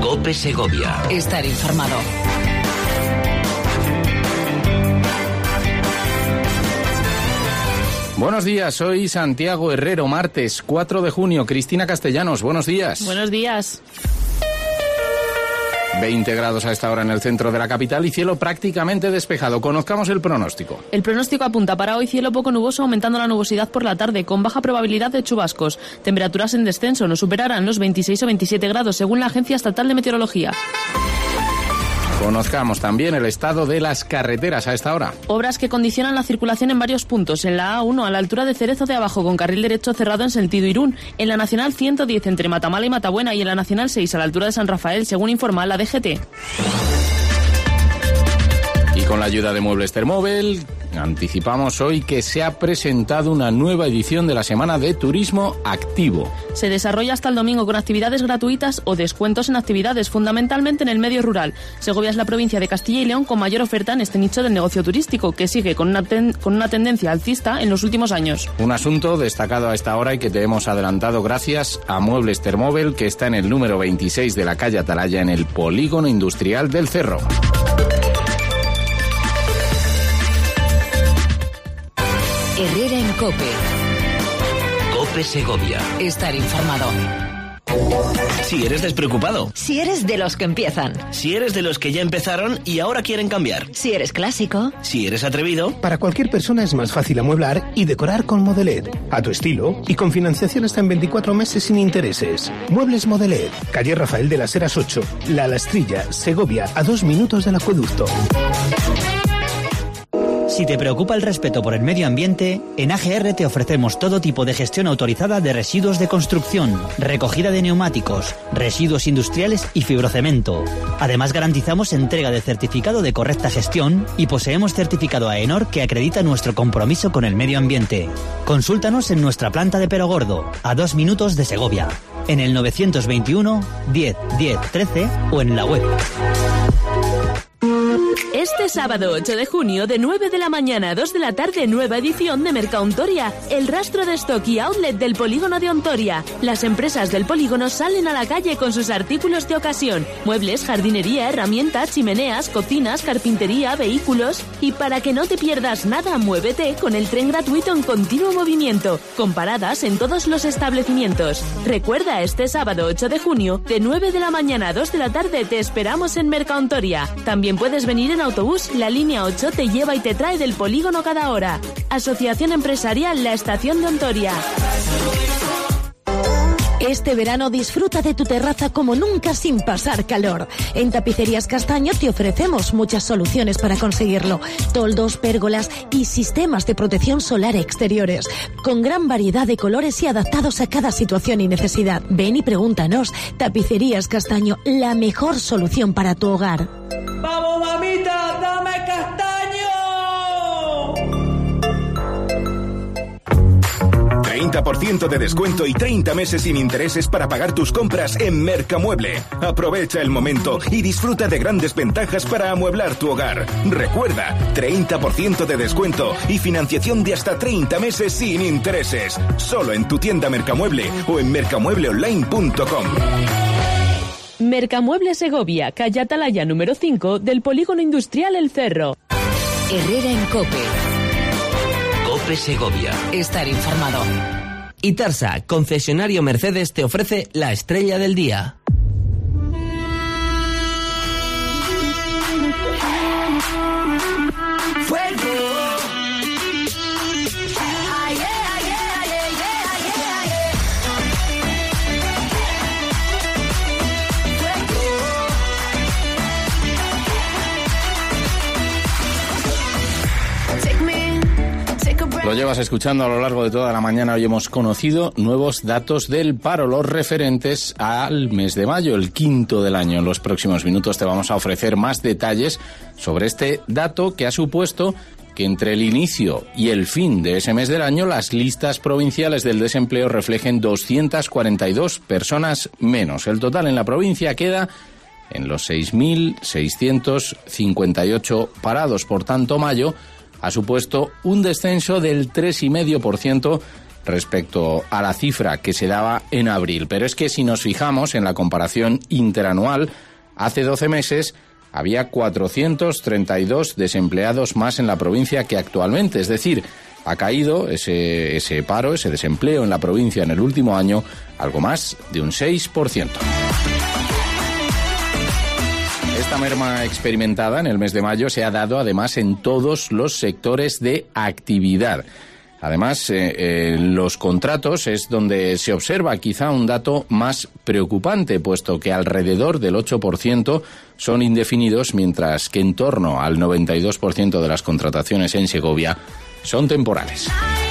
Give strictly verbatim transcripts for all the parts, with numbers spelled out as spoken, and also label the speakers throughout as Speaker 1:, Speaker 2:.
Speaker 1: COPE Segovia.
Speaker 2: Estar informado.
Speaker 3: Buenos días, soy Santiago Herrero, martes cuatro de junio. Cristina Castellanos, buenos días.
Speaker 4: Buenos días.
Speaker 3: veinte grados a esta hora en el centro de la capital y cielo prácticamente despejado. Conozcamos el pronóstico.
Speaker 4: El pronóstico apunta para hoy cielo poco nuboso, aumentando la nubosidad por la tarde, con baja probabilidad de chubascos. Temperaturas en descenso, no superarán los veintiséis o veintisiete grados, según la Agencia Estatal de Meteorología.
Speaker 3: Conozcamos también el estado de las carreteras a esta hora.
Speaker 4: Obras que condicionan la circulación en varios puntos. En la A uno, a la altura de Cerezo de Abajo, con carril derecho cerrado en sentido Irún. En la Nacional ciento diez, entre Matamala y Matabuena. Y en la Nacional seis, a la altura de San Rafael, según informa la D G T.
Speaker 3: Y con la ayuda de Muebles Thermóvel, anticipamos hoy que se ha presentado una nueva edición de la Semana de Turismo Activo.
Speaker 4: Se desarrolla hasta el domingo con actividades gratuitas o descuentos en actividades, fundamentalmente en el medio rural. Segovia es la provincia de Castilla y León con mayor oferta en este nicho del negocio turístico, que sigue con una, ten- con una tendencia alcista en los últimos años.
Speaker 3: Un asunto destacado a esta hora y que te hemos adelantado gracias a Muebles Thermóvel, que está en el número veintiséis de la calle Atalaya, en el Polígono Industrial del Cerro.
Speaker 2: Herrera en COPE.
Speaker 1: COPE Segovia.
Speaker 2: Estar informado.
Speaker 1: Si eres despreocupado.
Speaker 2: Si eres de los que empiezan.
Speaker 1: Si eres de los que ya empezaron y ahora quieren cambiar.
Speaker 2: Si eres clásico.
Speaker 1: Si eres atrevido.
Speaker 5: Para cualquier persona es más fácil amueblar y decorar con Modelet. A tu estilo y con financiación hasta en veinticuatro meses sin intereses. Muebles Modelet. Calle Rafael de las Heras ocho. La Lastrilla, Segovia, a dos minutos del acueducto.
Speaker 6: Si te preocupa el respeto por el medio ambiente, en A G R te ofrecemos todo tipo de gestión autorizada de residuos de construcción, recogida de neumáticos, residuos industriales y fibrocemento. Además garantizamos entrega de certificado de correcta gestión y poseemos certificado AENOR que acredita nuestro compromiso con el medio ambiente. Consúltanos en nuestra planta de Perogordo, a dos minutos de Segovia, en el novecientos veintiuno, diez, diez, trece o en la web.
Speaker 7: Este sábado ocho de junio, de nueve de la mañana a dos de la tarde, nueva edición de Mercaontoria, el rastro de stock y outlet del polígono de Ontoria. Las empresas del polígono salen a la calle con sus artículos de ocasión: muebles, jardinería, herramientas, chimeneas, cocinas, carpintería, vehículos. Y para que no te pierdas nada, muévete con el tren gratuito en continuo movimiento, con paradas en todos los establecimientos. Recuerda, este sábado ocho de junio, de nueve de la mañana a dos de la tarde, te esperamos en Mercaontoria. También puedes venir en autobús, la línea ocho te lleva y te trae del polígono cada hora. Asociación Empresarial La Estación de Ontoria.
Speaker 8: Este verano disfruta de tu terraza como nunca sin pasar calor. En Tapicerías Castaño te ofrecemos muchas soluciones para conseguirlo. Toldos, pérgolas y sistemas de protección solar exteriores, con gran variedad de colores y adaptados a cada situación y necesidad. Ven y pregúntanos. Tapicerías Castaño, la mejor solución para tu hogar.
Speaker 9: ¡Vamos, mamita! ¡Dame castaño!
Speaker 10: treinta por ciento de descuento y treinta meses sin intereses para pagar tus compras en Mercamueble. Aprovecha el momento y disfruta de grandes ventajas para amueblar tu hogar. Recuerda, treinta por ciento de descuento y financiación de hasta treinta meses sin intereses. Solo en tu tienda Mercamueble o en mercamueble online punto com.
Speaker 7: Mercamueble Segovia, calle Atalaya número cinco del Polígono Industrial El Cerro.
Speaker 2: Herrera en COPE.
Speaker 1: COPE Segovia.
Speaker 2: Estar informado.
Speaker 1: Itarsa, concesionario Mercedes, te ofrece la estrella del día.
Speaker 3: Lo llevas escuchando a lo largo de toda la mañana. Hoy hemos conocido nuevos datos del paro, los referentes al mes de mayo, el quinto del año. En los próximos minutos te vamos a ofrecer más detalles sobre este dato que ha supuesto que entre el inicio y el fin de ese mes del año las listas provinciales del desempleo reflejen doscientas cuarenta y dos personas menos. El total en la provincia queda en los seis mil seiscientos cincuenta y ocho parados. Por tanto, mayo ha supuesto un descenso del tres coma cinco por ciento respecto a la cifra que se daba en abril. Pero es que si nos fijamos en la comparación interanual, hace doce meses había cuatrocientos treinta y dos desempleados más en la provincia que actualmente. Es decir, ha caído ese, ese paro, ese desempleo en la provincia en el último año, algo más de un seis por ciento. Esta merma experimentada en el mes de mayo se ha dado además en todos los sectores de actividad. Además, eh, en los contratos es donde se observa quizá un dato más preocupante, puesto que alrededor del ocho por ciento son indefinidos, mientras que en torno al noventa y dos por ciento de las contrataciones en Segovia son temporales.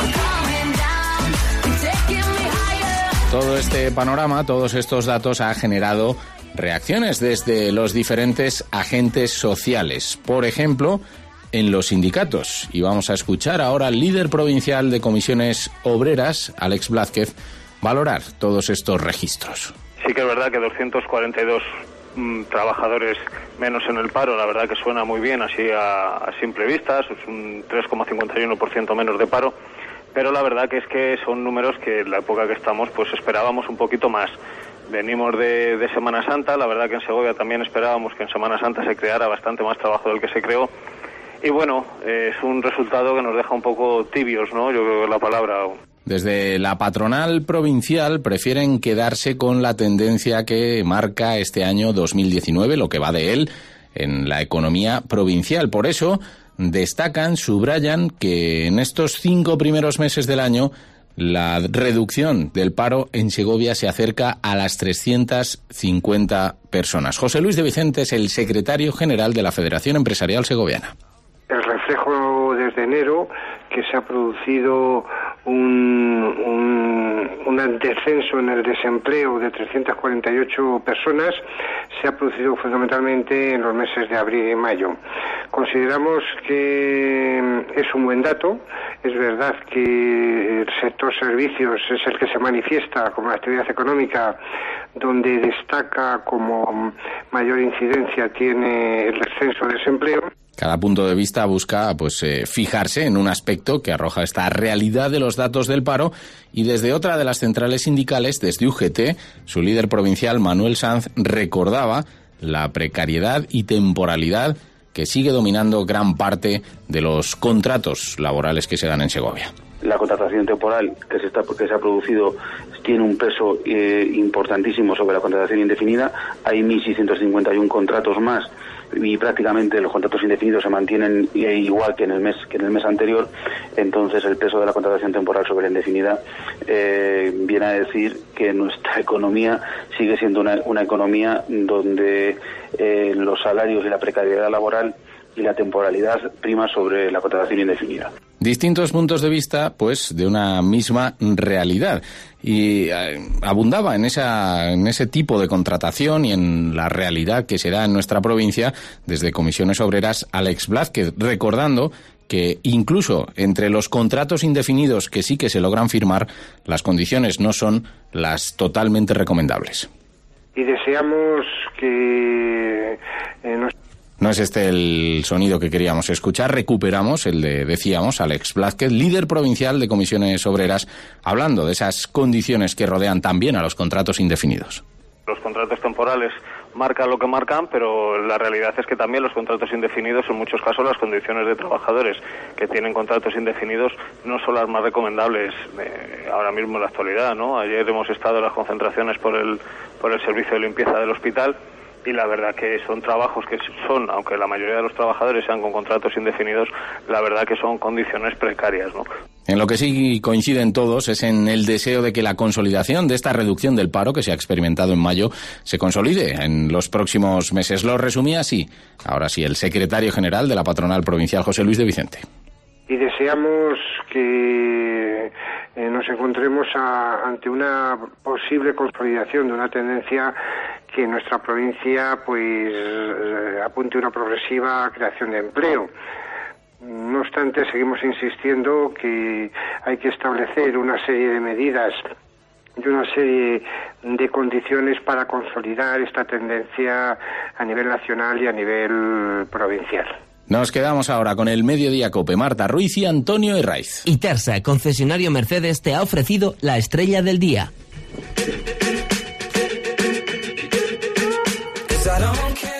Speaker 3: Todo este panorama, todos estos datos ha generado reacciones desde los diferentes agentes sociales. Por ejemplo, en los sindicatos. Y vamos a escuchar ahora al líder provincial de comisiones obreras, Alex Blázquez, valorar todos estos registros.
Speaker 11: Sí que es verdad que doscientos cuarenta y dos mmm, trabajadores menos en el paro, la verdad que suena muy bien así a, a simple vista, es un tres coma cincuenta y uno por ciento menos de paro, pero la verdad que es que son números que en la época que estamos pues esperábamos un poquito más. Venimos de, de Semana Santa, la verdad que en Segovia también esperábamos que en Semana Santa se creara bastante más trabajo del que se creó. Y bueno, eh, es un resultado que nos deja un poco tibios, ¿no? Yo creo que es la palabra.
Speaker 3: Desde la patronal provincial prefieren quedarse con la tendencia que marca este año dos mil diecinueve, lo que va de él, en la economía provincial. Por eso destacan, subrayan que en estos cinco primeros meses del año la reducción del paro en Segovia se acerca a las trescientas cincuenta personas. José Luis de Vicente es el secretario general de la Federación Empresarial Segoviana.
Speaker 12: El reflejo desde enero que se ha producido un, un, un descenso en el desempleo de trescientas cuarenta y ocho personas se ha producido fundamentalmente en los meses de abril y mayo. Consideramos que es un buen dato. Es verdad que el sector servicios es el que se manifiesta como la actividad económica donde destaca como mayor incidencia tiene el descenso de desempleo.
Speaker 3: Cada punto de vista busca pues eh, fijarse en un aspecto que arroja esta realidad de los datos del paro, y desde otra de las centrales sindicales, desde U G T, su líder provincial Manuel Sanz recordaba la precariedad y temporalidad que sigue dominando gran parte de los contratos laborales que se dan en Segovia.
Speaker 13: La contratación temporal que se está que se ha producido tiene un peso eh, importantísimo sobre la contratación indefinida. Hay mil seiscientos cincuenta y uno contratos más y prácticamente los contratos indefinidos se mantienen igual que en el mes que en el mes anterior. Entonces el peso de la contratación temporal sobre la indefinida eh, viene a decir que nuestra economía sigue siendo una, una economía donde eh, los salarios y la precariedad laboral y la temporalidad prima sobre la contratación indefinida.
Speaker 3: Distintos puntos de vista, pues, de una misma realidad. Y eh, abundaba en, esa, en ese tipo de contratación y en la realidad que se da en nuestra provincia desde Comisiones Obreras Alex Blázquez, recordando que incluso entre los contratos indefinidos que sí que se logran firmar, las condiciones no son las totalmente recomendables.
Speaker 12: Y deseamos que eh, nos...
Speaker 3: No es este el sonido que queríamos escuchar. Recuperamos el de, decíamos, Alex Blázquez, líder provincial de Comisiones Obreras, hablando de esas condiciones que rodean también a los contratos indefinidos.
Speaker 11: Los contratos temporales marcan lo que marcan, pero la realidad es que también los contratos indefinidos, en muchos casos, las condiciones de trabajadores que tienen contratos indefinidos no son las más recomendables eh, ahora mismo en la actualidad, ¿no? Ayer hemos estado en las concentraciones por el, por el servicio de limpieza del hospital. Y la verdad que son trabajos que son, aunque la mayoría de los trabajadores sean con contratos indefinidos, la verdad que son condiciones precarias, ¿no?
Speaker 3: En lo que sí coinciden todos es en el deseo de que la consolidación de esta reducción del paro que se ha experimentado en mayo se consolide en los próximos meses. Lo resumía así, ahora sí, el secretario general de la patronal provincial, José Luis de Vicente.
Speaker 12: Y deseamos que eh, nos encontremos a, ante una posible consolidación de una tendencia que en nuestra provincia pues eh, apunte una progresiva creación de empleo. No obstante, seguimos insistiendo que hay que establecer una serie de medidas y una serie de condiciones para consolidar esta tendencia a nivel nacional y a nivel provincial.
Speaker 3: Nos quedamos ahora con el Mediodía Cope, Marta Ruiz y Antonio Herraiz.
Speaker 1: Y Tersa, concesionario Mercedes, te ha ofrecido la estrella del día.